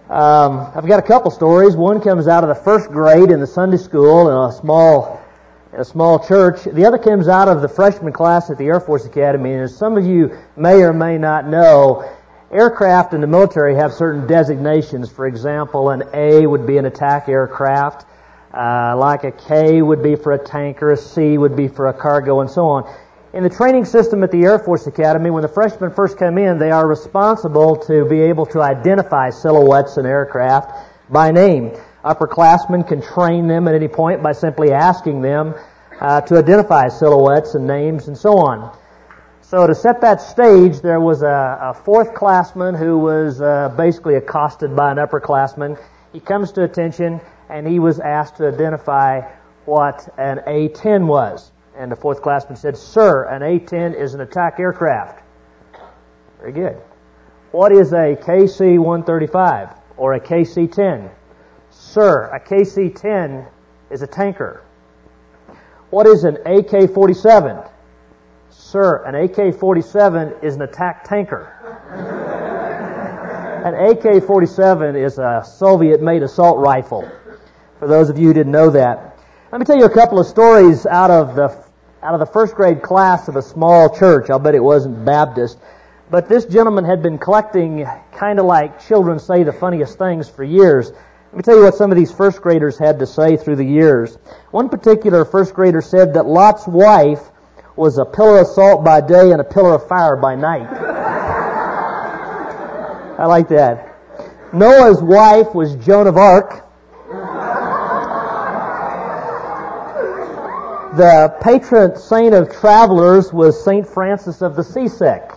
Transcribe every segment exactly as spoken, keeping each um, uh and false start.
Um, I've got a couple stories. One comes out of the first grade in the Sunday school in a small in a small church. The other comes out of the freshman class at the Air Force Academy. And as some of you may or may not know, aircraft in the military have certain designations. For example, an A would be an attack aircraft, uh, like a K would be for a tanker, a C would be for a cargo, and so on. In the training system at the Air Force Academy, when the freshmen first come in, they are responsible to be able to identify silhouettes in aircraft by name. Upperclassmen can train them at any point by simply asking them uh, to identify silhouettes and names and so on. So to set that stage, there was a, a fourth classman who was uh, basically accosted by an upperclassman. He comes to attention and he was asked to identify what an A ten was. And the fourth classman said, "Sir, an A ten is an attack aircraft." Very good. "What is a K C one thirty-five or a K C ten? "Sir, a K C ten is a tanker." "What is an A K forty-seven? "Sir, an A K forty-seven is an attack tanker." An A K forty-seven is a Soviet-made assault rifle, for those of you who didn't know that. Let me tell you a couple of stories out of the out of the first grade class of a small church. I'll bet it wasn't Baptist. But this gentleman had been collecting, kind of like children say the funniest things, for years. Let me tell you what some of these first graders had to say through the years. One particular first grader said that Lot's wife was a pillar of salt by day and a pillar of fire by night. I like that. Noah's wife was Joan of Arc. The patron saint of travelers was Saint Francis of the Seasick.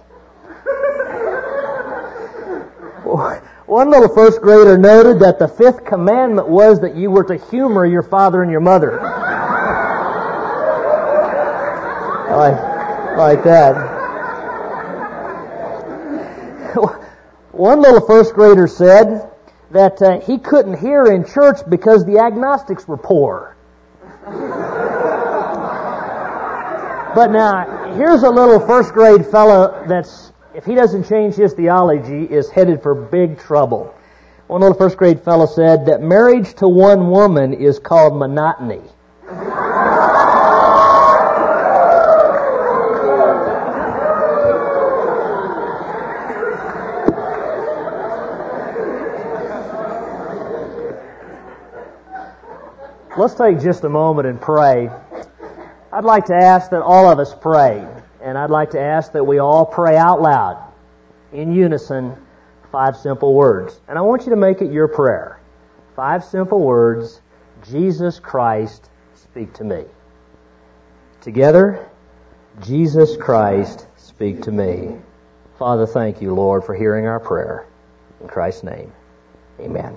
One little first grader noted that the fifth commandment was that you were to humor your father and your mother. I like, I like that. One little first grader said that uh, he couldn't hear in church because the agnostics were poor. But now, here's a little first grade fellow that's, if he doesn't change his theology, is headed for big trouble. One little first grade fellow said that marriage to one woman is called monotony. Let's take just a moment and pray. I'd like to ask that all of us pray, and I'd like to ask that we all pray out loud, in unison, five simple words. And I want you to make it your prayer. Five simple words: Jesus Christ, speak to me. Together, Jesus Christ, speak to me. Father, thank you, Lord, for hearing our prayer. In Christ's name, amen.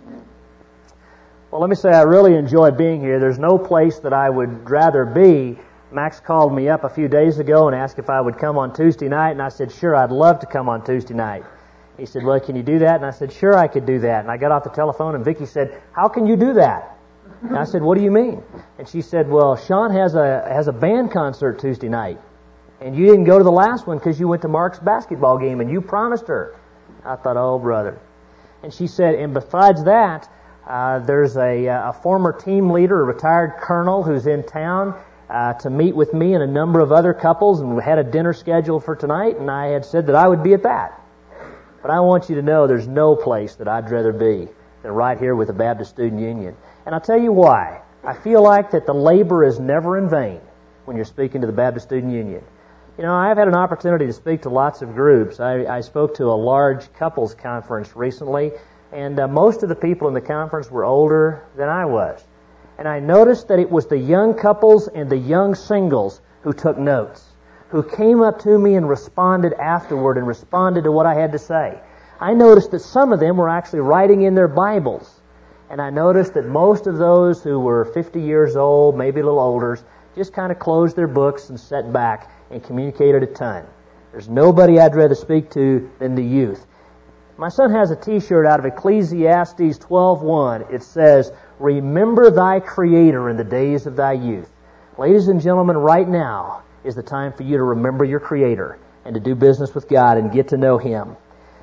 Well, let me say I really enjoy being here. There's no place that I would rather be. Max called me up a few days ago and asked if I would come on Tuesday night, and I said, sure, I'd love to come on Tuesday night. He said, well, can you do that? And I said, sure, I could do that. And I got off the telephone, and Vicki said, how can you do that? And I said, what do you mean? And she said, well, Sean has a has a band concert Tuesday night, and you didn't go to the last one because you went to Mark's basketball game, and you promised her. I thought, oh, brother. And she said, and besides that, Uh, there's a, a former team leader, a retired colonel, who's in town uh, to meet with me and a number of other couples, and we had a dinner scheduled for tonight, and I had said that I would be at that. But I want you to know there's no place that I'd rather be than right here with the Baptist Student Union. And I'll tell you why. I feel like that the labor is never in vain when you're speaking to the Baptist Student Union. You know, I've had an opportunity to speak to lots of groups. I, I spoke to a large couples conference recently, and uh, most of the people in the conference were older than I was. And I noticed that it was the young couples and the young singles who took notes, who came up to me and responded afterward and responded to what I had to say. I noticed that some of them were actually writing in their Bibles. And I noticed that most of those who were fifty years old, maybe a little older, just kind of closed their books and sat back and communicated a ton. There's nobody I'd rather speak to than the youth. My son has a T-shirt out of Ecclesiastes twelve one. It says, remember thy Creator in the days of thy youth. Ladies and gentlemen, right now is the time for you to remember your Creator and to do business with God and get to know Him.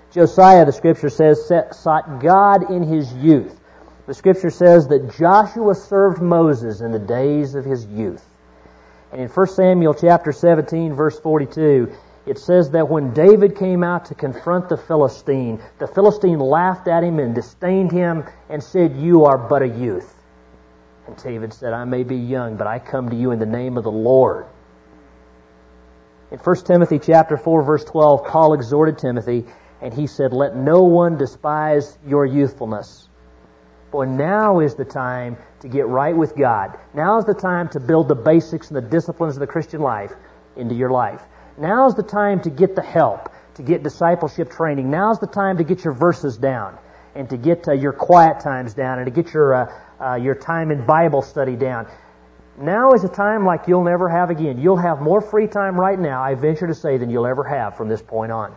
Josiah, the Scripture says, sought God in his youth. The Scripture says that Joshua served Moses in the days of his youth. And in First Samuel chapter seventeen, verse forty-two, it says that when David came out to confront the Philistine, the Philistine laughed at him and disdained him and said, "You are but a youth." And David said, "I may be young, but I come to you in the name of the Lord." In First Timothy chapter four, verse twelve, Paul exhorted Timothy, and he said, "Let no one despise your youthfulness." Boy, now is the time to get right with God. Now is the time to build the basics and the disciplines of the Christian life into your life. Now is the time to get the help, to get discipleship training. Now is the time to get your verses down and to get uh, your quiet times down and to get your uh, uh, your time in Bible study down. Now is a time like you'll never have again. You'll have more free time right now, I venture to say, than you'll ever have from this point on.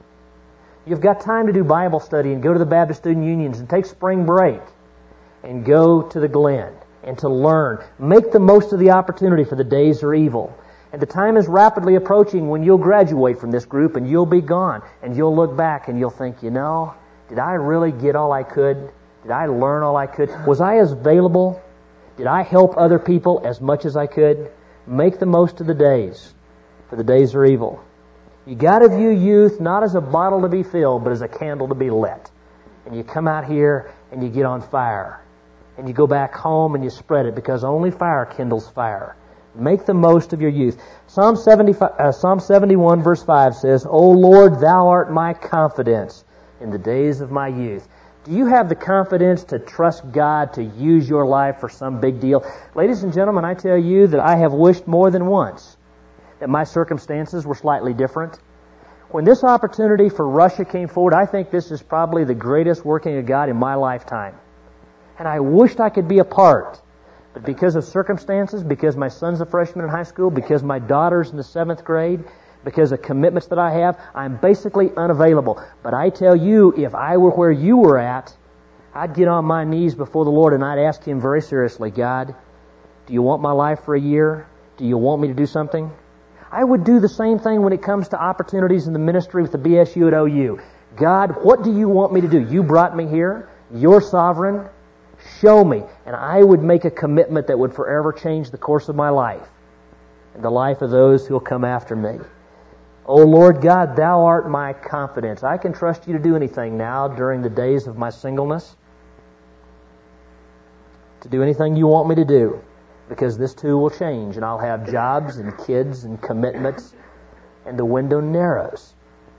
You've got time to do Bible study and go to the Baptist Student Unions and take spring break and go to the Glen and to learn. Make the most of the opportunity, for the days are evil. And the time is rapidly approaching when you'll graduate from this group and you'll be gone. And you'll look back and you'll think, you know, did I really get all I could? Did I learn all I could? Was I as available? Did I help other people as much as I could? Make the most of the days, for the days are evil. You got to view youth not as a bottle to be filled, but as a candle to be lit. And you come out here and you get on fire. And you go back home and you spread it, because only fire kindles fire. Make the most of your youth. Psalm seventy-five, uh, Psalm seventy-one verse five says, "O Lord, Thou art my confidence in the days of my youth." Do you have the confidence to trust God to use your life for some big deal? Ladies and gentlemen, I tell you that I have wished more than once that my circumstances were slightly different. When this opportunity for Russia came forward, I think this is probably the greatest working of God in my lifetime. And I wished I could be a part. But because of circumstances, because my son's a freshman in high school, because my daughter's in the seventh grade, because of commitments that I have, I'm basically unavailable. But I tell you, if I were where you were at, I'd get on my knees before the Lord and I'd ask Him very seriously, "God, do you want my life for a year? Do you want me to do something?" I would do the same thing when it comes to opportunities in the ministry with the B S U at O U. "God, what do you want me to do? You brought me here. You're sovereign. Show me." And I would make a commitment that would forever change the course of my life and the life of those who will come after me. "O Lord God, Thou art my confidence." I can trust You to do anything now during the days of my singleness, to do anything You want me to do, because this too will change and I'll have jobs and kids and commitments and the window narrows.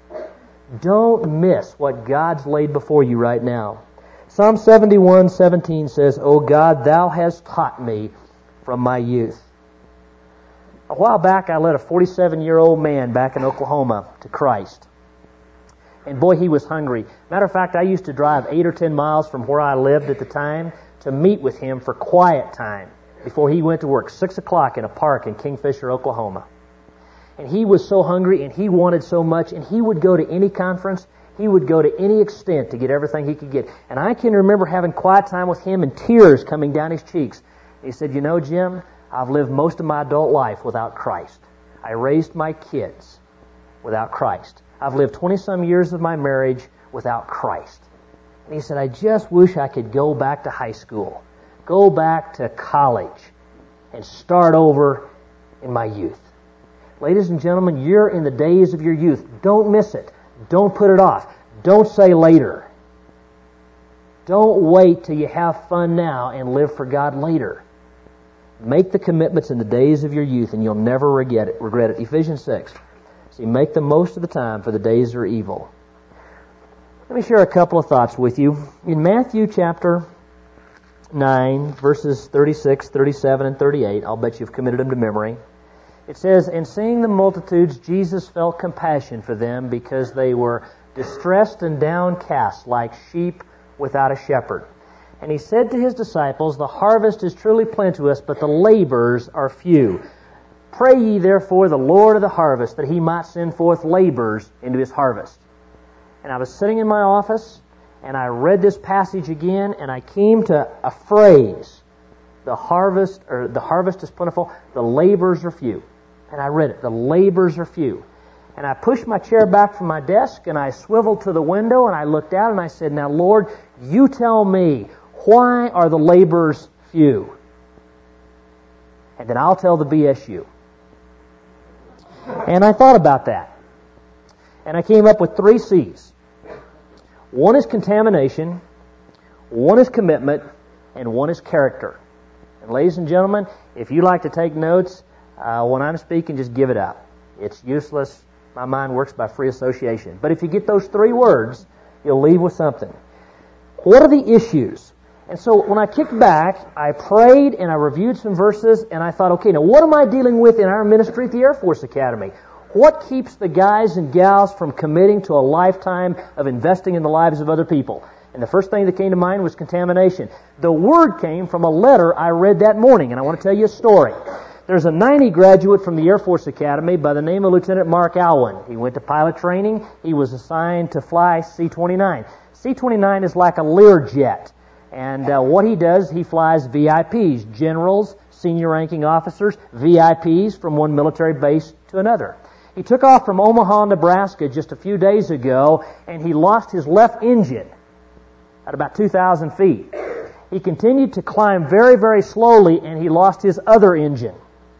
Don't miss what God's laid before you right now. Psalm seventy-one seventeen says, "O God, Thou hast taught me from my youth." A while back, I led a forty-seven-year-old man back in Oklahoma to Christ. And boy, he was hungry. Matter of fact, I used to drive eight or ten miles from where I lived at the time to meet with him for quiet time before he went to work, six o'clock in a park in Kingfisher, Oklahoma. And he was so hungry and he wanted so much, and he would go to any conference. He would go to any extent to get everything he could get. And I can remember having quiet time with him and tears coming down his cheeks. He said, "You know, Jim, I've lived most of my adult life without Christ. I raised my kids without Christ. I've lived twenty-some years of my marriage without Christ." And he said, "I just wish I could go back to high school, go back to college, and start over in my youth." Ladies and gentlemen, you're in the days of your youth. Don't miss it. Don't put it off. Don't say later. Don't wait till you have fun now and live for God later. Make the commitments in the days of your youth and you'll never regret it. Regret it. Ephesians six. See, make the most of the time, for the days are evil. Let me share a couple of thoughts with you. In Matthew chapter nine, verses thirty-six, thirty-seven, and thirty-eight, I'll bet you've committed them to memory. It says, "And seeing the multitudes, Jesus felt compassion for them, because they were distressed and downcast like sheep without a shepherd. And He said to His disciples, The harvest is truly plenteous, but the laborers are few. Pray ye therefore the Lord of the harvest, that He might send forth laborers into His harvest." And I was sitting in my office, and I read this passage again, and I came to a phrase, "The harvest, or the harvest is plentiful, the laborers are few." And I read it, "The laborers are few." And I pushed my chair back from my desk, and I swiveled to the window, and I looked out, and I said, now, Lord, you tell me, why are the laborers few? And then I'll tell the B S U. And I thought about that. And I came up with three C's. One is contamination, one is commitment, and one is character. And ladies and gentlemen, if you like to take notes, uh, when I'm speaking, just give it up. It's useless. My mind works by free association. But if you get those three words, you'll leave with something. What are the issues? And so when I kicked back, I prayed and I reviewed some verses, and I thought, okay, now what am I dealing with in our ministry at the Air Force Academy? What keeps the guys and gals from committing to a lifetime of investing in the lives of other people? And the first thing that came to mind was contamination. The word came from a letter I read that morning, and I want to tell you a story. There's a ninety graduate from the Air Force Academy by the name of Lieutenant Mark Alwyn. He went to pilot training. He was assigned to fly C twenty-nine. C twenty-nine is like a Learjet. And uh, what he does, he flies V I Ps, generals, senior ranking officers, V I Ps from one military base to another. He took off from Omaha, Nebraska just a few days ago, and he lost his left engine at about two thousand feet. He continued to climb very, very slowly, and he lost his other engine.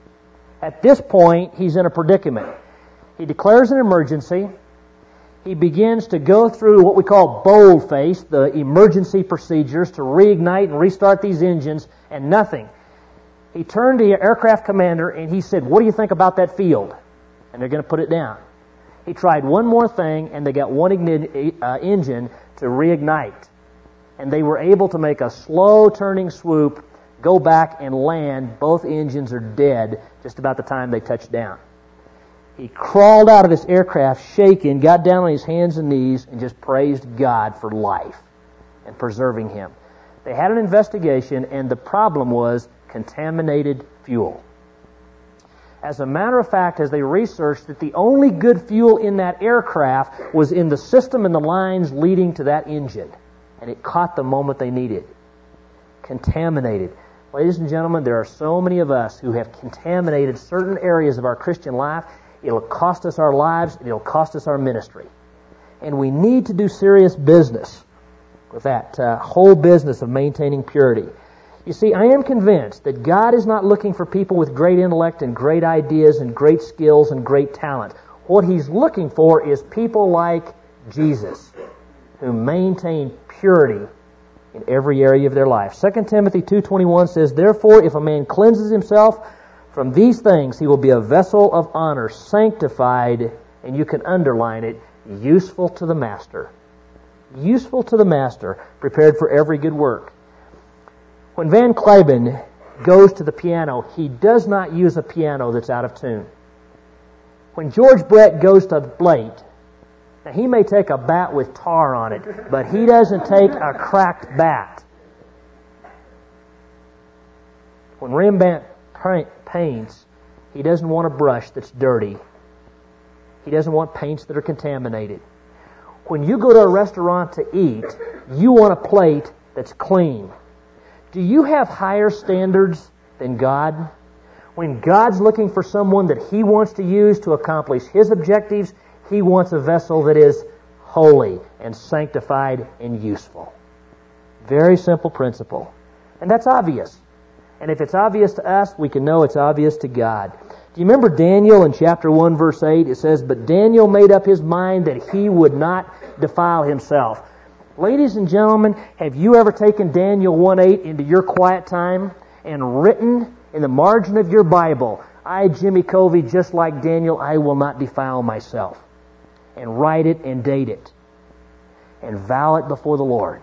At this point, he's in a predicament. He declares an emergency. He begins to go through what we call boldface, the emergency procedures to reignite and restart these engines, and nothing. He turned to the aircraft commander and he said, what do you think about that field? And they're going to put it down. He tried one more thing, and they got one igni- uh, engine to reignite. And they were able to make a slow turning swoop, go back and land. Both engines are dead just about the time they touched down. He crawled out of this aircraft shaking, got down on his hands and knees, and just praised God for life and preserving him. They had an investigation, and the problem was contaminated fuel. As a matter of fact, as they researched, that the only good fuel in that aircraft was in the system and the lines leading to that engine. And it caught the moment they needed. Contaminated. Ladies and gentlemen, there are so many of us who have contaminated certain areas of our Christian life. It'll cost us our lives, and it'll cost us our ministry. And we need to do serious business with that uh, whole business of maintaining purity. You see, I am convinced that God is not looking for people with great intellect and great ideas and great skills and great talent. What He's looking for is people like Jesus, who maintain purity in every area of their life. Second Timothy two twenty-one says, therefore, if a man cleanses himself from these things, he will be a vessel of honor, sanctified, and you can underline it, useful to the master. Useful to the master, prepared for every good work. When Van Cliburn goes to the piano, he does not use a piano that's out of tune. When George Brett goes to Blake, now he may take a bat with tar on it, but he doesn't take a cracked bat. When Rembrandt paints, he doesn't want a brush that's dirty. He doesn't want paints that are contaminated. When you go to a restaurant to eat, you want a plate that's clean. Do you have higher standards than God? When God's looking for someone that He wants to use to accomplish His objectives, He wants a vessel that is holy and sanctified and useful. Very simple principle. And that's obvious. And if it's obvious to us, we can know it's obvious to God. Do you remember Daniel in chapter one, verse eight? It says, but Daniel made up his mind that he would not defile himself. Ladies and gentlemen, have you ever taken Daniel one eight into your quiet time and written in the margin of your Bible, I, Jimmy Covey, just like Daniel, I will not defile myself. And write it and date it. And vow it before the Lord.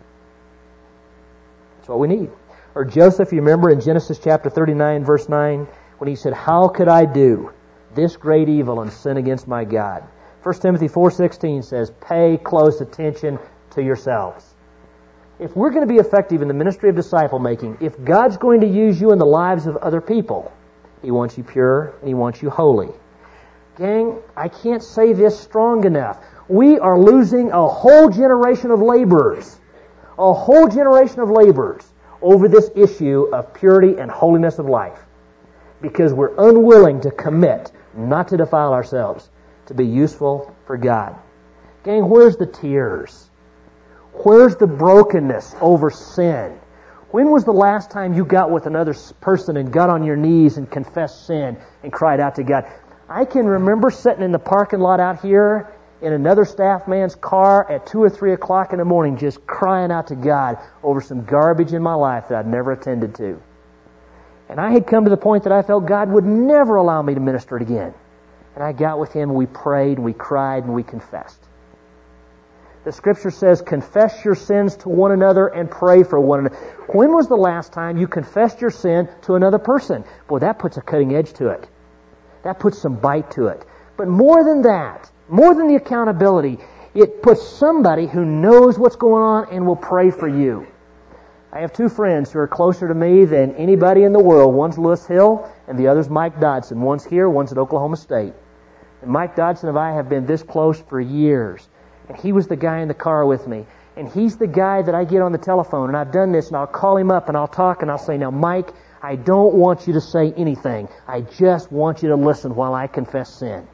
That's what we need. Or Joseph, you remember in Genesis chapter thirty-nine, verse nine, when he said, how could I do this great evil and sin against my God? First Timothy four sixteen says, pay close attention to yourselves. If we're going to be effective in the ministry of disciple making, if God's going to use you in the lives of other people, He wants you pure and He wants you holy. Gang, I can't say this strong enough. We are losing a whole generation of laborers. A whole generation of laborers over this issue of purity and holiness of life. Because we're unwilling to commit not to defile ourselves. to be useful for God. Gang, where's the tears? Where's the brokenness over sin? When was the last time you got with another person and got on your knees and confessed sin and cried out to God? I can remember sitting in the parking lot out here in another staff man's car at two or three o'clock in the morning just crying out to God over some garbage in my life that I'd never attended to. And I had come to the point that I felt God would never allow me to minister it again. And I got with Him, and we prayed, and we cried, and we confessed. The Scripture says, confess your sins to one another and pray for one another. When was the last time you confessed your sin to another person? Boy, that puts a cutting edge to it. That puts some bite to it. But more than that, more than the accountability, it puts somebody who knows what's going on and will pray for you. I have two friends who are closer to me than anybody in the world. One's Lewis Hill, and the other's Mike Dodson. One's here, one's at Oklahoma State. And Mike Dodson and I have been this close for years. And he was the guy in the car with me. And he's the guy that I get on the telephone, and I've done this, and I'll call him up, and I'll talk, and I'll say, now, Mike, I don't want you to say anything. I just want you to listen while I confess sin.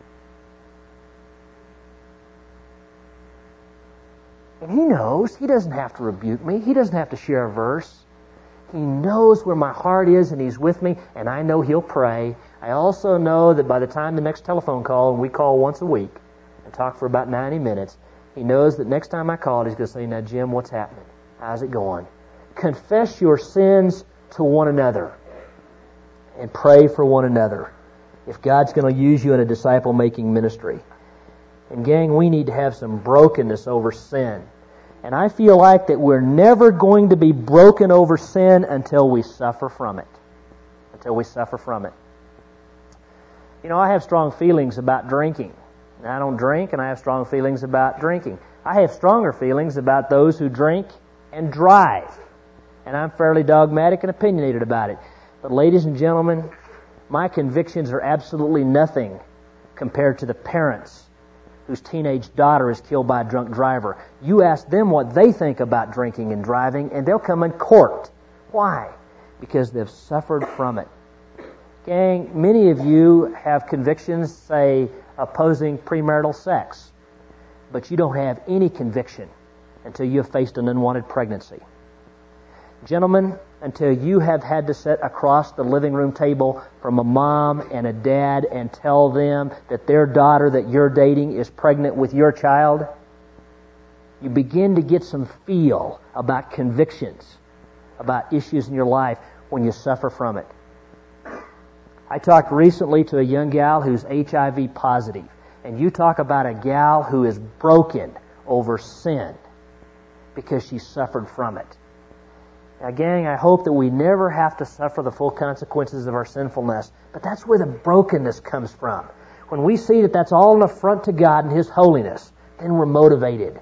And he knows. He doesn't have to rebuke me. He doesn't have to share a verse. He knows where my heart is, and He's with me, and I know He'll pray. I also know that by the time the next telephone call, and we call once a week and talk for about ninety minutes, He knows that next time I call, He's going to say, now, Jim, what's happening? How's it going? Confess your sins to one another and pray for one another if God's going to use you in a disciple-making ministry. And gang, we need to have some brokenness over sin. And I feel like that we're never going to be broken over sin until we suffer from it. Until we suffer from it. You know, I have strong feelings about drinking. I don't drink, and I have strong feelings about drinking. I have stronger feelings about those who drink and drive. And I'm fairly dogmatic and opinionated about it. But ladies and gentlemen, my convictions are absolutely nothing compared to the parents whose teenage daughter is killed by a drunk driver. You ask them what they think about drinking and driving, and they'll come uncorked. Why? Because they've suffered from it. Gang, many of you have convictions, say, opposing premarital sex, but you don't have any conviction until you have faced an unwanted pregnancy. Gentlemen, until you have had to sit across the living room table from a mom and a dad and tell them that their daughter that you're dating is pregnant with your child, you begin to get some feel about convictions, about issues in your life when you suffer from it. I talked recently to a young gal who's H I V positive, and you talk about a gal who is broken over sin because she suffered from it. Now, gang, I hope that we never have to suffer the full consequences of our sinfulness, but that's where the brokenness comes from. When we see that that's all an affront to God and His holiness, then we're motivated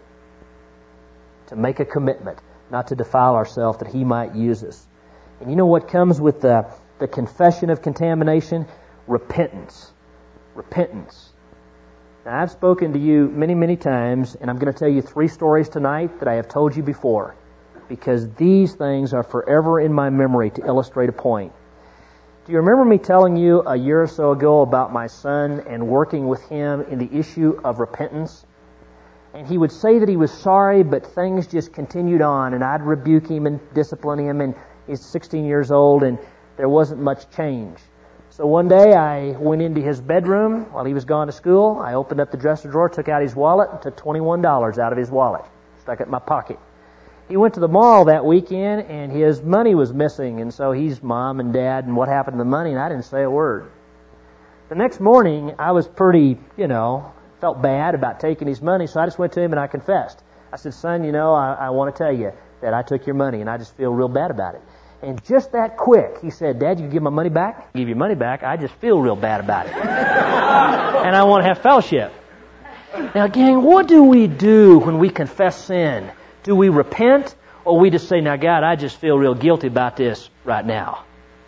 to make a commitment not to defile ourselves that He might use us. And you know what comes with the, the confession of contamination? Repentance. Repentance. Now, I've spoken to you many, many times, and I'm going to tell you three stories tonight that I have told you before, because these things are forever in my memory to illustrate a point. Do you remember me telling you a year or so ago about my son and working with him in the issue of repentance? And he would say that he was sorry, but things just continued on, and I'd rebuke him and discipline him, and he's sixteen years old, and there wasn't much change. So one day I went into his bedroom while he was gone to school. I opened up the dresser drawer, took out his wallet, and took twenty-one dollars out of his wallet, stuck it in my pocket. He went to the mall that weekend, and his money was missing, and so he's mom and dad, and what happened to the money, and I didn't say a word. The next morning, I was pretty, you know, felt bad about taking his money, so I just went to him and I confessed. I said, son, you know, I, I want to tell you that I took your money, and I just feel real bad about it. And just that quick, he said, Dad, you give my money back? I give your money back. I just feel real bad about it. And I want to have fellowship. Now, gang, what do we do when we confess sin? Do we repent, or we just say, now, God, I just feel real guilty about this right now?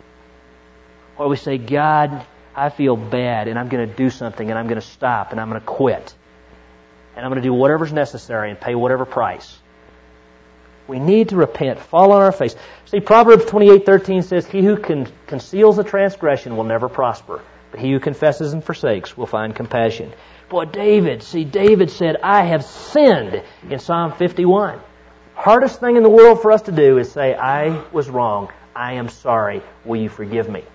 Or we say, God, I feel bad, and I'm going to do something, and I'm going to stop, and I'm going to quit. And I'm going to do whatever's necessary and pay whatever price. We need to repent, fall on our face. See, Proverbs twenty-eight thirteen says, he who con- conceals a transgression will never prosper, but he who confesses and forsakes will find compassion. Boy, David, see, David said, I have sinned in Psalm fifty-one. Hardest thing in the world for us to do is say, I was wrong. I am sorry. Will you forgive me?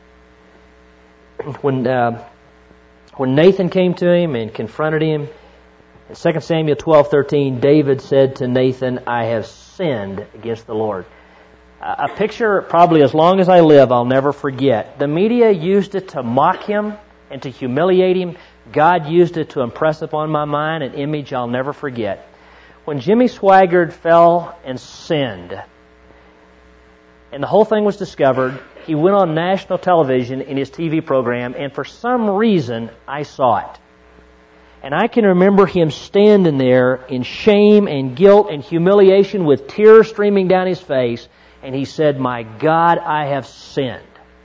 When uh, when Nathan came to him and confronted him, in Second Samuel twelve thirteen, David said to Nathan, I have sinned against the Lord. A picture probably as long as I live I'll never forget. The media used it to mock him and to humiliate him. God used it to impress upon my mind an image I'll never forget. When Jimmy Swaggart fell and sinned, and the whole thing was discovered, he went on national television in his T V program, and for some reason I saw it. And I can remember him standing there in shame and guilt and humiliation with tears streaming down his face, and he said, my God, I have sinned.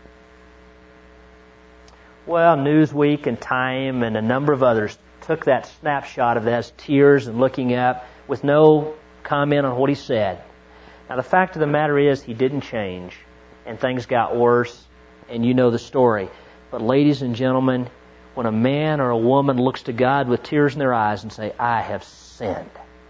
Well, Newsweek and Time and a number of others took that snapshot of those tears and looking up with no comment on what he said. Now, the fact of the matter is he didn't change, and things got worse, and you know the story. But ladies and gentlemen, when a man or a woman looks to God with tears in their eyes and say, I have sinned,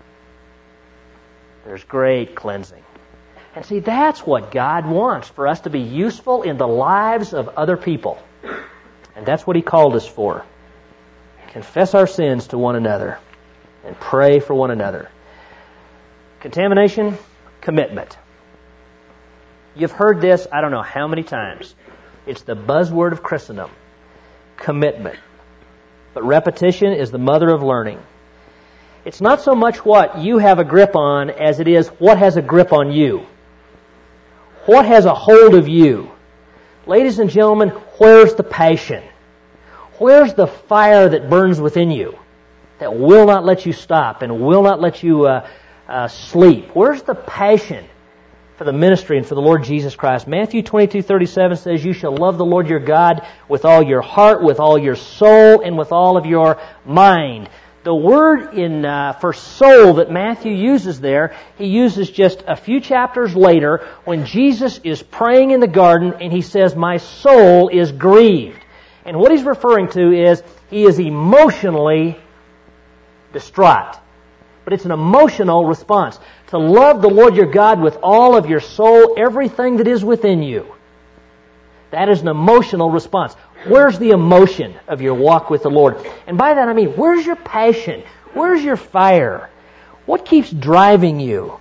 there's great cleansing. And see, that's what God wants, for us to be useful in the lives of other people. And that's what He called us for. Confess our sins to one another and pray for one another. Contamination, commitment. You've heard this, I don't know how many times. It's the buzzword of Christendom. Commitment. But repetition is the mother of learning. It's not so much what you have a grip on as it is what has a grip on you. What has a hold of you? Ladies and gentlemen, where's the passion? Where's the fire that burns within you that will not let you stop and will not let you uh, uh, sleep? Where's the passion for the ministry and for the Lord Jesus Christ? Matthew twenty-two thirty-seven says, you shall love the Lord your God with all your heart, with all your soul, and with all of your mind. The word in uh, for soul that Matthew uses there, he uses just a few chapters later when Jesus is praying in the garden and he says, my soul is grieved. And what he's referring to is he is emotionally distraught. But it's an emotional response. To love the Lord your God with all of your soul, everything that is within you. That is an emotional response. Where's the emotion of your walk with the Lord? And by that I mean, where's your passion? Where's your fire? What keeps driving you?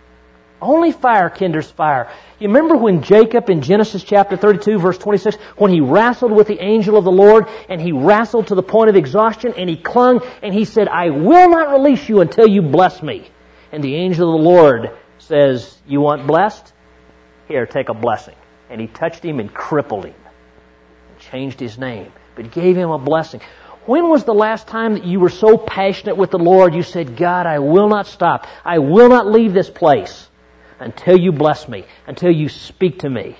Only fire kindles fire. You remember when Jacob in Genesis chapter thirty-two verse twenty-six, when he wrestled with the angel of the Lord and he wrestled to the point of exhaustion and he clung and he said, I will not release you until you bless me. And the angel of the Lord says, you want blessed? Here, take a blessing. And he touched him and crippled him. And changed his name. But gave him a blessing. When was the last time that you were so passionate with the Lord, you said, God, I will not stop. I will not leave this place until you bless me, until you speak to me.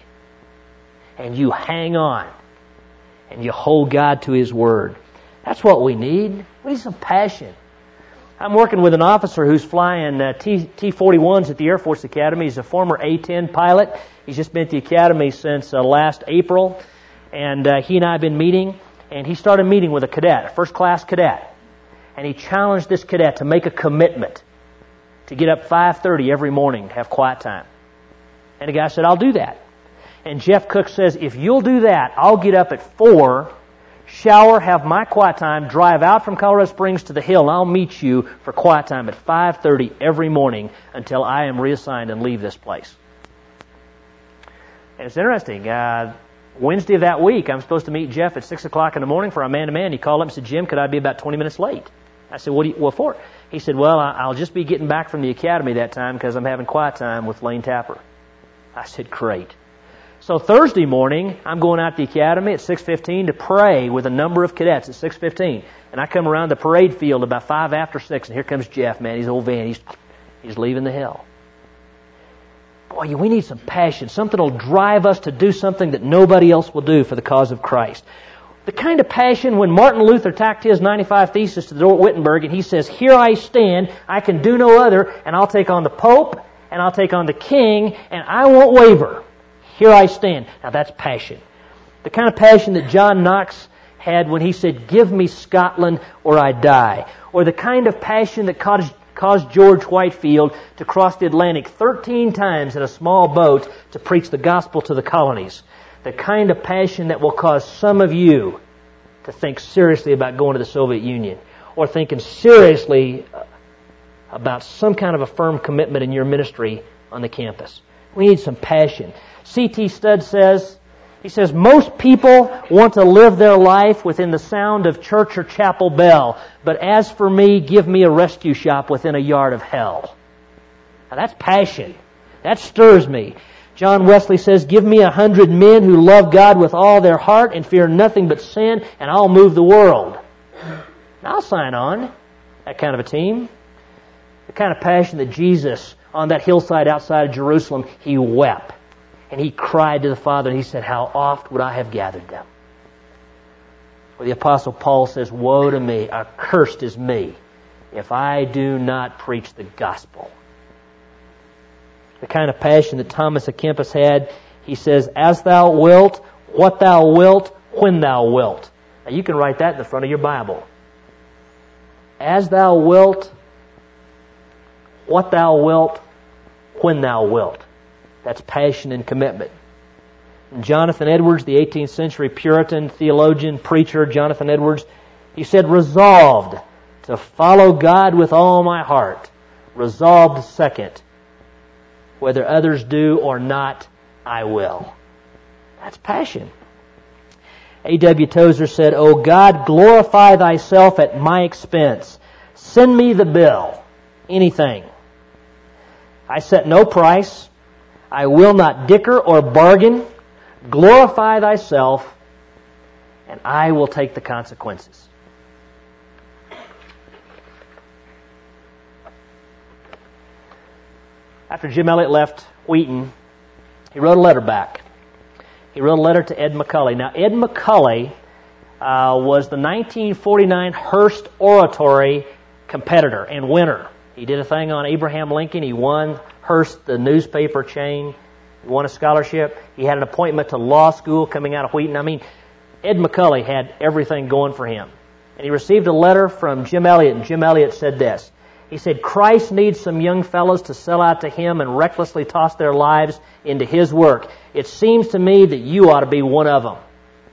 And you hang on. And you hold God to His Word. That's what we need. We need some passion. I'm working with an officer who's flying uh, T forty-ones at the Air Force Academy. He's a former A ten pilot. He's just been at the Academy since uh, last April. And uh, he and I have been meeting. And he started meeting with a cadet, a first-class cadet. And he challenged this cadet to make a commitment to get up five thirty every morning to have quiet time. And the guy said, I'll do that. And Jeff Cook says, if you'll do that, I'll get up at four, shower, have my quiet time, drive out from Colorado Springs to the Hill, and I'll meet you for quiet time at five thirty every morning until I am reassigned and leave this place. And it's interesting. Uh, Wednesday of that week, I'm supposed to meet Jeff at six o'clock in the morning for a man-to-man. He called up and said, Jim, could I be about twenty minutes late? I said, what, do you, what for? He said, well, I'll just be getting back from the academy that time because I'm having quiet time with Lane Tapper. I said, great. So Thursday morning, I'm going out to the academy at six fifteen to pray with a number of cadets at six fifteen. And I come around the parade field about five after six, and here comes Jeff, man. He's old van. He's, he's leaving the hill. Boy, we need some passion. Something will drive us to do something that nobody else will do for the cause of Christ. The kind of passion when Martin Luther tacked his ninety-five Thesis to the door at Wittenberg and he says, here I stand, I can do no other, and I'll take on the Pope, and I'll take on the King, and I won't waver. Here I stand. Now that's passion. The kind of passion that John Knox had when he said, "Give me Scotland or I die." Or the kind of passion that caused, caused George Whitefield to cross the Atlantic thirteen times in a small boat to preach the gospel to the colonies. The kind of passion that will cause some of you to think seriously about going to the Soviet Union, or thinking seriously about some kind of a firm commitment in your ministry on the campus. We need some passion. C T Studd says, he says, most people want to live their life within the sound of church or chapel bell, but as for me, give me a rescue shop within a yard of hell. Now that's passion. That stirs me. John Wesley says, give me a hundred men who love God with all their heart and fear nothing but sin, and I'll move the world. I'll sign on that kind of a team. The kind of passion that Jesus, on that hillside outside of Jerusalem, He wept. And He cried to the Father, and He said, how oft would I have gathered them? Where the Apostle Paul says, woe to me, accursed is me, if I do not preach the gospel. The kind of passion that Thomas à Kempis had, he says, as thou wilt, what thou wilt, when thou wilt. Now you can write that in the front of your Bible. As thou wilt, what thou wilt, when thou wilt. That's passion and commitment. And Jonathan Edwards, the eighteenth century Puritan theologian, preacher, Jonathan Edwards, he said, resolved to follow God with all my heart. Resolved second, whether others do or not, I will. That's passion. A W Tozer said, O God, glorify Thyself at my expense. Send me the bill. Anything. I set no price. I will not dicker or bargain. Glorify Thyself, and I will take the consequences. After Jim Elliot left Wheaton, he wrote a letter back. He wrote a letter to Ed McCully. Now, Ed McCully uh, was the nineteen forty-nine Hearst Oratory competitor and winner. He did a thing on Abraham Lincoln. He won Hearst, the newspaper chain. He won a scholarship. He had an appointment to law school coming out of Wheaton. I mean, Ed McCully had everything going for him. And he received a letter from Jim Elliot, and Jim Elliot said this. He said, Christ needs some young fellows to sell out to Him and recklessly toss their lives into His work. It seems to me that you ought to be one of them.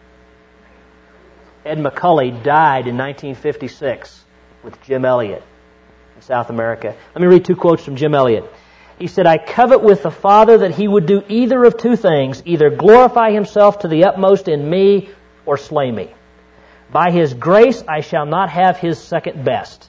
Ed McCully died in nineteen fifty-six with Jim Elliot in South America. Let me read two quotes from Jim Elliot. He said, I covet with the Father that He would do either of two things, either glorify Himself to the utmost in me or slay me. By His grace I shall not have His second best.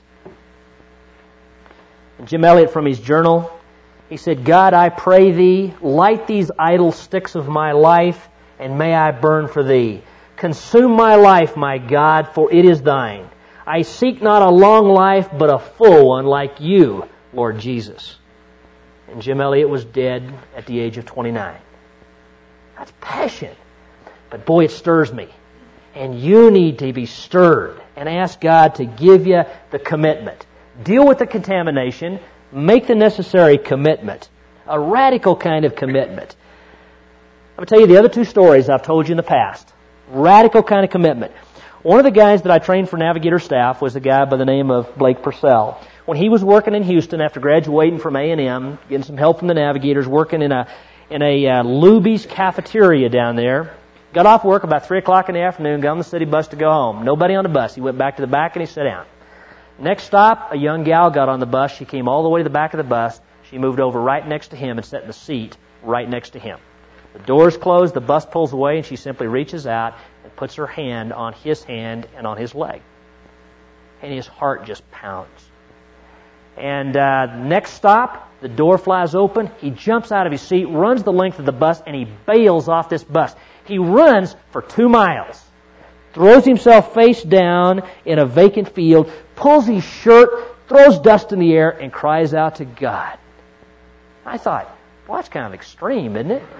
And Jim Elliot, from his journal, he said, God, I pray Thee, light these idle sticks of my life, and may I burn for Thee. Consume my life, my God, for it is Thine. I seek not a long life, but a full one like You, Lord Jesus. And Jim Elliot was dead at the age of twenty-nine. That's passion. But boy, it stirs me. And you need to be stirred and ask God to give you the commitment. Deal with the contamination. Make the necessary commitment. A radical kind of commitment. I'm going to tell you the other two stories I've told you in the past. Radical kind of commitment. One of the guys that I trained for Navigator staff was a guy by the name of Blake Purcell. When he was working in Houston after graduating from A and M, getting some help from the Navigators, working in a in a uh, Luby's cafeteria down there, got off work about three o'clock in the afternoon, got on the city bus to go home. Nobody on the bus. He went back to the back and he sat down. Next stop, a young gal got on the bus. She came all the way to the back of the bus. She moved over right next to him and sat in the seat right next to him. The doors closed, the bus pulls away, and she simply reaches out and puts her hand on his hand and on his leg. And his heart just pounds. And uh, next stop, the door flies open. He jumps out of his seat, runs the length of the bus, and he bails off this bus. He runs for two miles, throws himself face down in a vacant field, pulls his shirt, throws dust in the air, and cries out to God. I thought, well, that's kind of extreme, isn't it?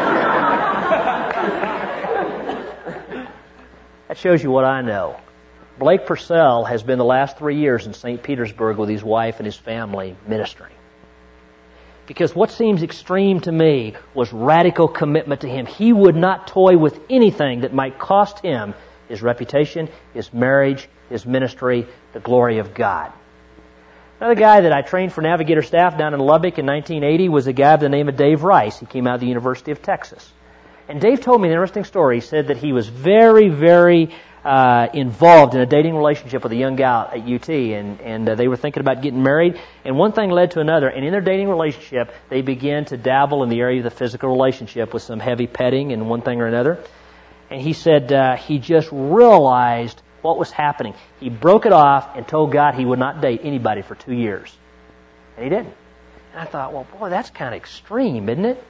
That shows you what I know. Blake Purcell has been the last three years in Saint Petersburg with his wife and his family ministering. Because what seems extreme to me was radical commitment to Him. He would not toy with anything that might cost him his reputation, his marriage, his ministry, the glory of God. Another guy that I trained for Navigator staff down in Lubbock in nineteen eighty was a guy by the name of Dave Rice. He came out of the University of Texas. And Dave told me an interesting story. He said that he was very, very uh, involved in a dating relationship with a young gal at U T, and, and uh, they were thinking about getting married, and one thing led to another, and in their dating relationship, they began to dabble in the area of the physical relationship with some heavy petting and one thing or another. And he said uh, he just realized what was happening. He broke it off and told God he would not date anybody for two years. And he didn't. And I thought, well, boy, that's kind of extreme, isn't it?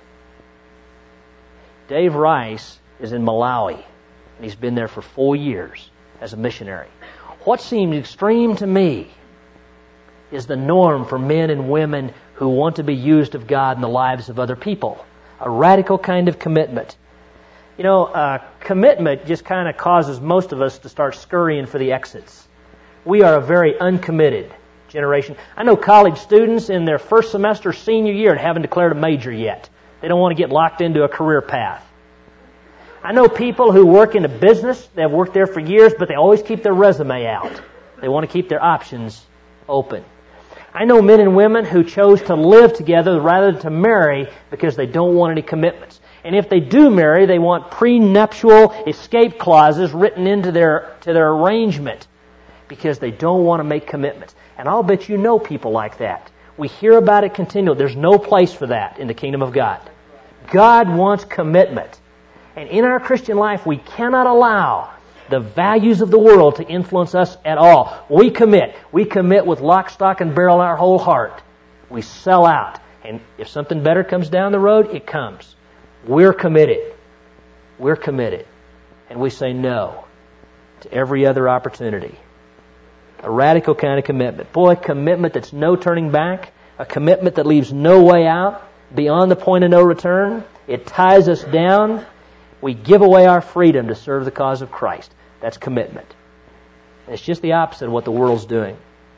Dave Rice is in Malawi, and he's been there for four years as a missionary. What seemed extreme to me is the norm for men and women who want to be used of God in the lives of other people. A radical kind of commitment. You know, uh, commitment just kind of causes most of us to start scurrying for the exits. We are a very uncommitted generation. I know college students in their first semester senior year and haven't declared a major yet. They don't want to get locked into a career path. I know people who work in a business, they've worked there for years, but they always keep their resume out. They want to keep their options open. I know men and women who chose to live together rather than to marry because they don't want any commitments. And if they do marry, they want prenuptial escape clauses written into their to their arrangement because they don't want to make commitments. And I'll bet you know people like that. We hear about it continually. There's no place for that in the kingdom of God. God wants commitment. And in our Christian life, we cannot allow the values of the world to influence us at all. We commit. We commit with lock, stock, and barrel in our whole heart. We sell out. And if something better comes down the road, it comes. We're committed. We're committed. And we say no to every other opportunity. A radical kind of commitment. Boy, a commitment that's no turning back. A commitment that leaves no way out. Beyond the point of no return. It ties us down. We give away our freedom to serve the cause of Christ. That's commitment. It's just the opposite of what the world's doing.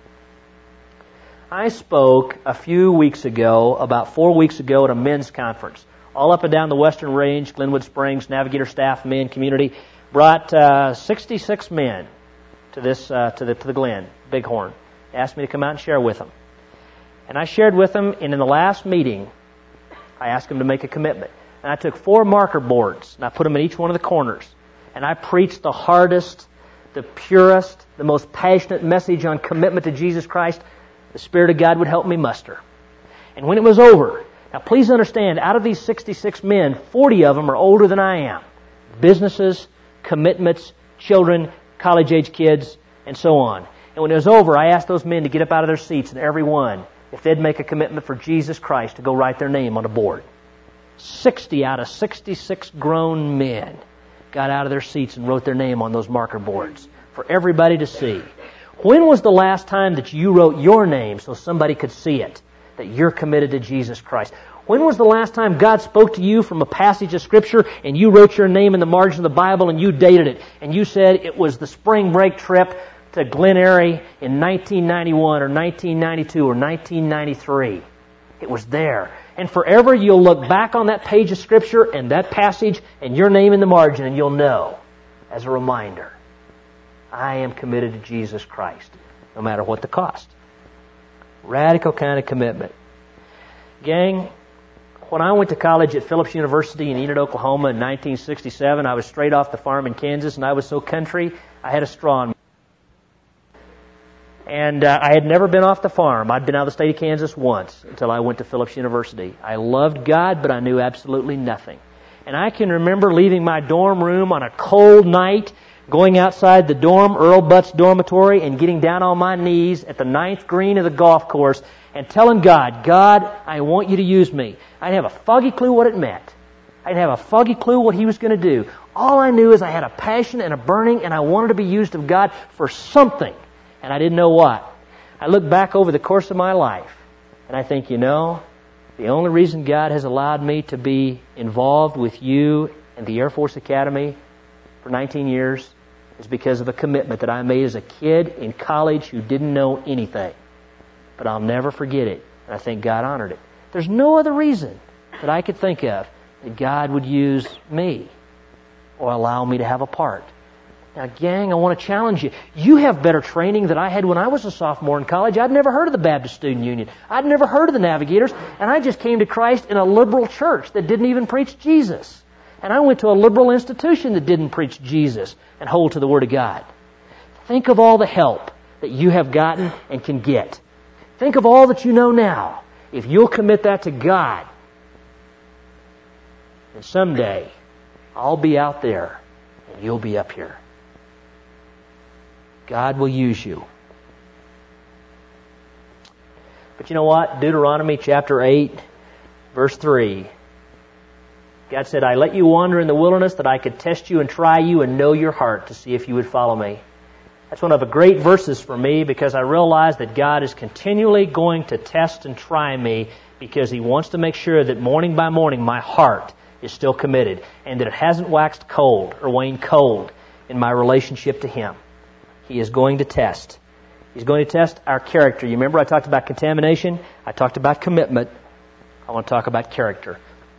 I spoke a few weeks ago, about four weeks ago, at a men's conference. All up and down the Western Range, Glenwood Springs, Navigator staff, men, community. Brought uh, sixty-six men to this uh, to the to the Glen, Bighorn. Asked me to come out and share with them. And I shared with them, and in the last meeting, I asked them to make a commitment. And I took four marker boards, and I put them in each one of the corners. And I preached the hardest, the purest, the most passionate message on commitment to Jesus Christ the Spirit of God would help me muster. And when it was over, now please understand, out of these sixty-six men, forty of them are older than I am. Businesses, commitments, children, college-age kids, and so on. And when it was over, I asked those men to get up out of their seats, and every one, if they'd make a commitment for Jesus Christ, to go write their name on a board. Sixty out of sixty-six grown men got out of their seats and wrote their name on those marker boards for everybody to see. When was the last time that you wrote your name so somebody could see it, that you're committed to Jesus Christ? When was the last time God spoke to you from a passage of Scripture and you wrote your name in the margin of the Bible and you dated it and you said it was the spring break trip to Glen Eyrie in nineteen ninety-one or nineteen ninety-two or nineteen ninety-three? It was there. And forever you'll look back on that page of Scripture and that passage and your name in the margin and you'll know, as a reminder, I am committed to Jesus Christ, no matter what the cost. Radical kind of commitment. Gang, when I went to college at Phillips University in Enid, Oklahoma in nineteen sixty-seven, I was straight off the farm in Kansas and I was so country, I had a straw in my And uh, I had never been off the farm. I'd been out of the state of Kansas once until I went to Phillips University. I loved God, but I knew absolutely nothing. And I can remember leaving my dorm room on a cold night, going outside the dorm, Earl Butt's dormitory, and getting down on my knees at the ninth green of the golf course and telling God, God, I want you to use me. I didn't have a foggy clue what it meant. I didn't have a foggy clue what He was going to do. All I knew is I had a passion and a burning, and I wanted to be used of God for something. And I didn't know what. I look back over the course of my life, and I think, you know, the only reason God has allowed me to be involved with you and the Air Force Academy for nineteen years is because of a commitment that I made as a kid in college who didn't know anything. But I'll never forget it, and I think God honored it. There's no other reason that I could think of that God would use me or allow me to have a part. Now, gang, I want to challenge you. You have better training than I had when I was a sophomore in college. I'd never heard of the Baptist Student Union. I'd never heard of the Navigators. And I just came to Christ in a liberal church that didn't even preach Jesus. And I went to a liberal institution that didn't preach Jesus and hold to the Word of God. Think of all the help that you have gotten and can get. Think of all that you know now. If you'll commit that to God, then someday I'll be out there and you'll be up here. God will use you. But you know what? Deuteronomy chapter eight, verse three. God said, I let you wander in the wilderness that I could test you and try you and know your heart to see if you would follow me. That's one of the great verses for me because I realize that God is continually going to test and try me because He wants to make sure that morning by morning my heart is still committed and that it hasn't waxed cold or waned cold in my relationship to Him. He is going to test. He's going to test our character. You remember I talked about contamination? I talked about commitment. I want to talk about character.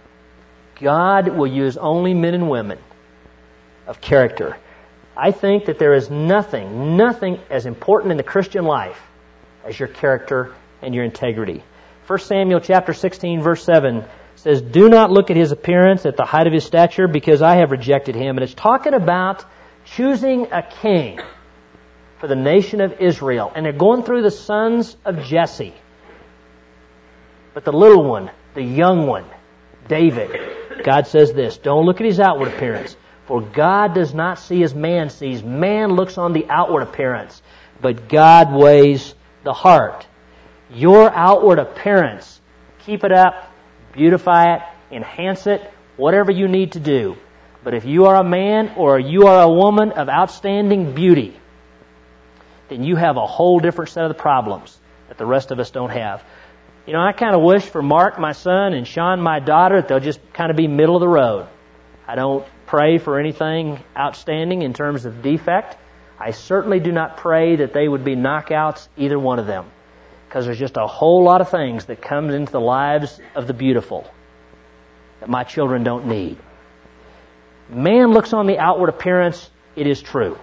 God will use only men and women of character. I think that there is nothing, nothing as important in the Christian life as your character and your integrity. First Samuel chapter sixteen, verse seven says, do not look at his appearance, at the height of his stature, because I have rejected him. And it's talking about choosing a king for the nation of Israel. And they're going through the sons of Jesse. But the little one, the young one, David, God says this, don't look at his outward appearance, for God does not see as man sees. Man looks on the outward appearance, but God weighs the heart. Your outward appearance, keep it up, beautify it, enhance it, whatever you need to do. But if you are a man or you are a woman of outstanding beauty, then you have a whole different set of the problems that the rest of us don't have. You know, I kind of wish for Mark, my son, and Sean, my daughter, that they'll just kind of be middle of the road. I don't pray for anything outstanding in terms of defect. I certainly do not pray that they would be knockouts, either one of them, because there's just a whole lot of things that comes into the lives of the beautiful that my children don't need. Man looks on the outward appearance, it is true.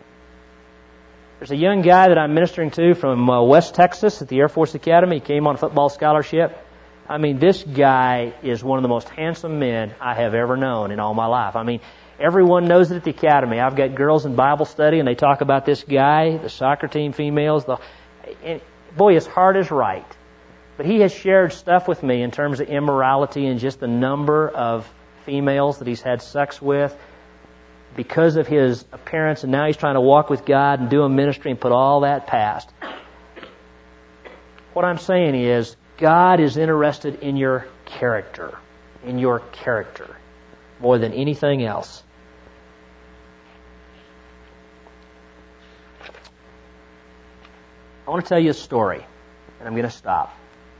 There's a young guy that I'm ministering to from uh, West Texas at the Air Force Academy. He came on a football scholarship. I mean, this guy is one of the most handsome men I have ever known in all my life. I mean, everyone knows it at the academy. I've got girls in Bible study, and they talk about this guy, the soccer team females. The, and boy, his heart is right. But he has shared stuff with me in terms of immorality and just the number of females that he's had sex with because of his appearance, and now he's trying to walk with God and do a ministry and put all that past. What I'm saying is, God is interested in your character, in your character, more than anything else. I want to tell you a story, and I'm going to stop.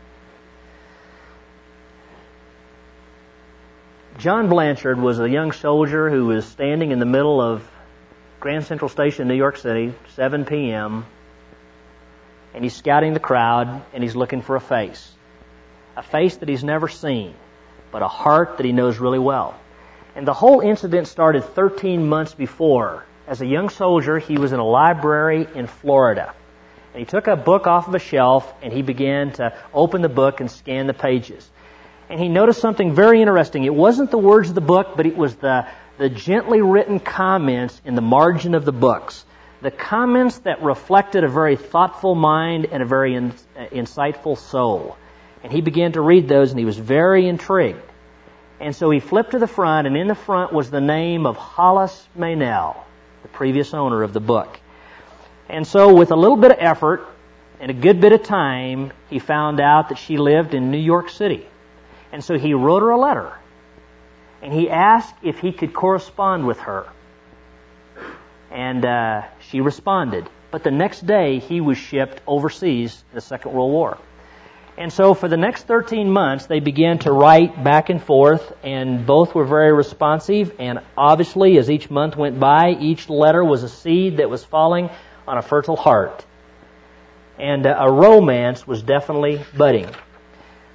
John Blanchard was a young soldier who was standing in the middle of Grand Central Station, New York City, seven p.m., and he's scouting the crowd, and he's looking for a face. A face that he's never seen, but a heart that he knows really well. And the whole incident started thirteen months before. As a young soldier, he was in a library in Florida. And he took a book off of a shelf, and he began to open the book and scan the pages. And he noticed something very interesting. It wasn't the words of the book, but it was the, the gently written comments in the margin of the books. The comments that reflected a very thoughtful mind and a very in, uh, insightful soul. And he began to read those, and he was very intrigued. And so he flipped to the front, and in the front was the name of Hollis Meynell, the previous owner of the book. And so with a little bit of effort and a good bit of time, he found out that she lived in New York City. And so he wrote her a letter, and he asked if he could correspond with her. And uh, she responded. But the next day, he was shipped overseas in the Second World War. And so for the next thirteen months, they began to write back and forth, and both were very responsive. And obviously, as each month went by, each letter was a seed that was falling on a fertile heart. And uh, a romance was definitely budding.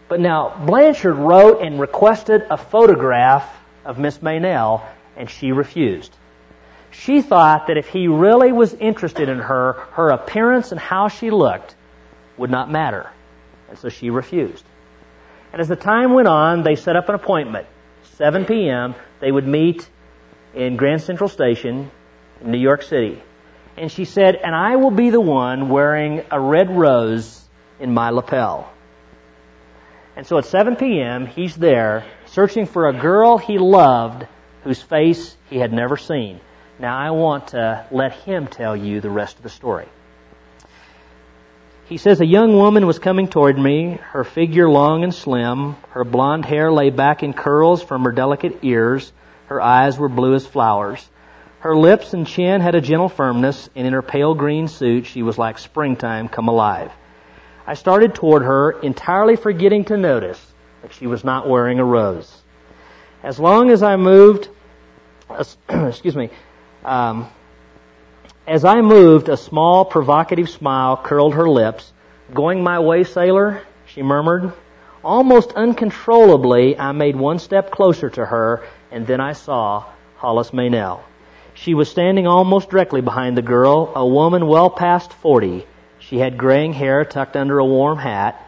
But now, Blanchard wrote and requested a photograph of Miss Meynell, and she refused. She thought that if he really was interested in her, her appearance and how she looked would not matter. And so she refused. And as the time went on, they set up an appointment. seven p.m., they would meet in Grand Central Station in New York City. And she said, and I will be the one wearing a red rose in my lapel. And so at seven p.m., he's there searching for a girl he loved whose face he had never seen. Now I want to let him tell you the rest of the story. He says, a young woman was coming toward me, her figure long and slim, her blonde hair lay back in curls from her delicate ears, her eyes were blue as flowers. Her lips and chin had a gentle firmness, and in her pale green suit she was like springtime come alive. I started toward her, entirely forgetting to notice that she was not wearing a rose. As long as I moved, excuse me, um, as I moved, a small, provocative smile curled her lips. Going my way, sailor, she murmured. Almost uncontrollably, I made one step closer to her, and then I saw Hollis Meynell. She was standing almost directly behind the girl, a woman well past forty. She had graying hair tucked under a warm hat.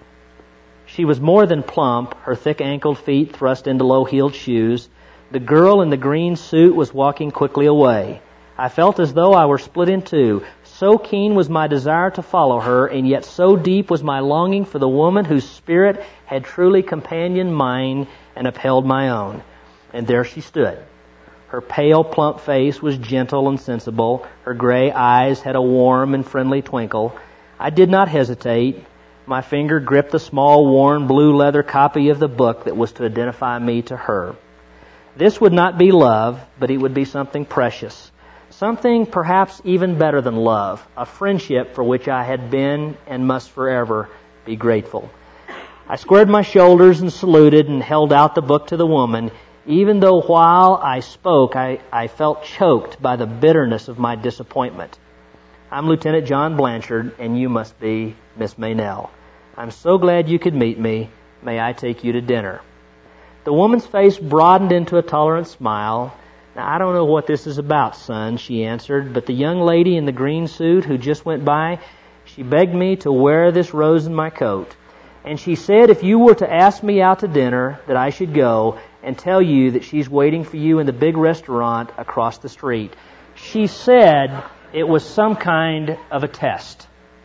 She was more than plump, her thick-ankled feet thrust into low-heeled shoes. The girl in the green suit was walking quickly away. I felt as though I were split in two. So keen was my desire to follow her, and yet so deep was my longing for the woman whose spirit had truly companioned mine and upheld my own. And there she stood. Her pale, plump face was gentle and sensible. Her gray eyes had a warm and friendly twinkle. I did not hesitate. My finger gripped the small, worn, blue leather copy of the book that was to identify me to her. This would not be love, but it would be something precious. Something perhaps even better than love. A friendship for which I had been and must forever be grateful. I squared my shoulders and saluted and held out the book to the woman, even though while I spoke, I, I felt choked by the bitterness of my disappointment. I'm Lieutenant John Blanchard, and you must be Miss Meynell. I'm so glad you could meet me. May I take you to dinner? The woman's face broadened into a tolerant smile. Now, I don't know what this is about, son, she answered, but the young lady in the green suit who just went by, she begged me to wear this rose in my coat. And she said if you were to ask me out to dinner, that I should go and tell you that she's waiting for you in the big restaurant across the street. She said it was some kind of a test.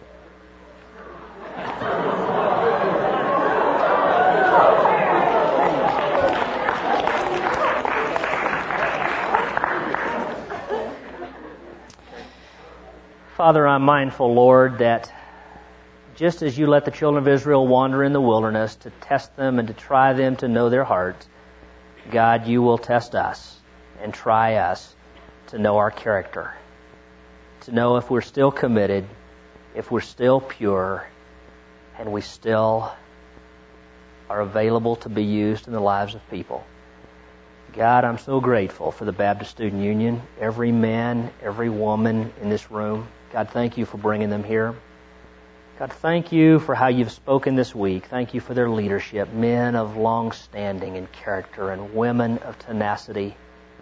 Father, I'm mindful, Lord, that just as you let the children of Israel wander in the wilderness to test them and to try them to know their hearts, God, you will test us and try us to know our character, to know if we're still committed, if we're still pure, and we still are available to be used in the lives of people. God, I'm so grateful for the Baptist Student Union, every man, every woman in this room. God, thank you for bringing them here. God, thank you for how you've spoken this week. Thank you for their leadership, men of long standing and character and women of tenacity.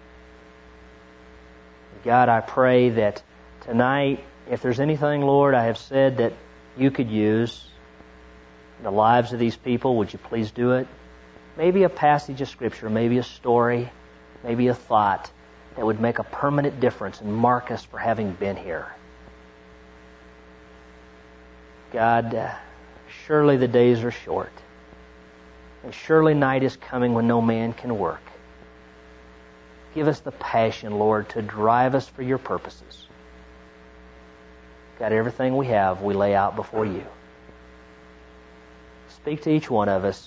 God, I pray that tonight, if there's anything, Lord, I have said that you could use in the lives of these people, would you please do it? Maybe a passage of Scripture, maybe a story, maybe a thought that would make a permanent difference and mark us for having been here. God, uh, surely the days are short, and surely night is coming when no man can work. Give us the passion, Lord, to drive us for your purposes. God, everything we have, we lay out before you. Speak to each one of us.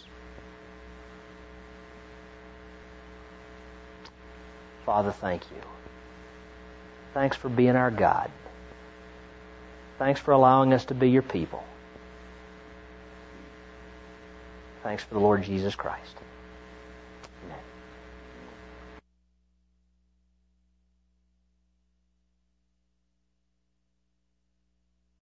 Father, thank you. Thanks for being our God. Thanks for allowing us to be your people. Thanks for the Lord Jesus Christ. Amen.